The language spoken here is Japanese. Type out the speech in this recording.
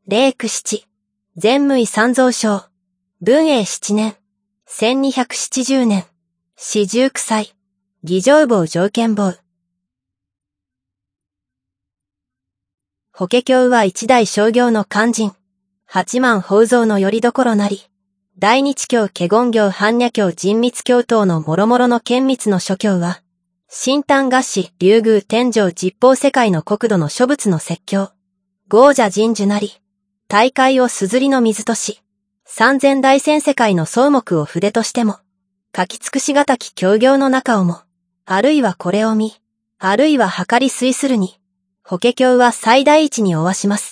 霊句七、前無為三蔵章、文永7年、1270年、四十九歳、儀仗坊条件坊。法華経は一代商業の勧進、八万法蔵の拠り所なり、大日教華厳教般若教神密教等の諸々の厳密の諸教は、新丹合詞、竜宮天上十方世界の国土の諸仏の説教、豪者人樹なり、大海をすずりの水とし、三千大千世界の草木を筆としても、書き尽くしがたき経行の中をも、あるいはこれを見、あるいは計り推するに、法華経は最大一におわします。